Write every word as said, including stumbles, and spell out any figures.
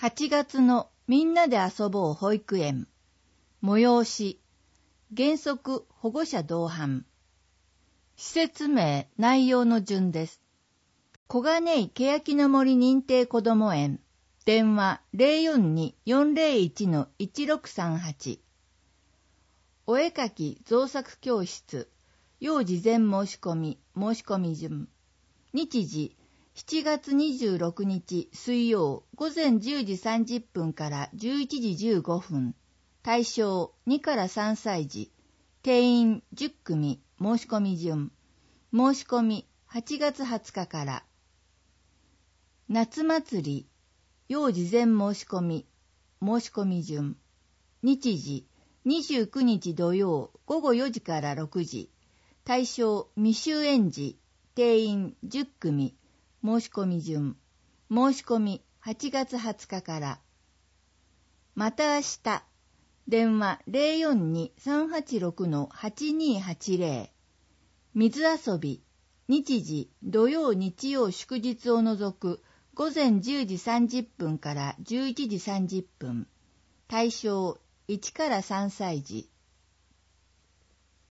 はちがつのみんなで遊ぼう保育園。催し。原則保護者同伴。施設名、内容の順です。小金井欅の森認定こども園。電話 ゼロよんに よんゼロいち のいちろくさんはち。お絵かき造作教室。要事前申し込み、申し込み順。日時、しちがつにじゅうろくにち水曜午前じゅうじさんじゅっぷんからじゅういちじじゅうごふん。対象にからさんさい児。定員じゅっくみ、申し込み順。申し込みはちがつはつかから。夏祭り、要事前申し込み、申し込み順。日時、にじゅうくにち土曜ごごよじからろくじ。対象未就園児。定員じゅっくみ、申し込み順。申し込みはちがつはつかから。また明日。電話 ゼロよんに さんはちろく のはちにはちゼロ。水遊び。日時、土曜日曜祝日を除く午前じゅうじさんじゅっぷんからじゅういちじさんじゅっぷん。対象いちからさんさい児。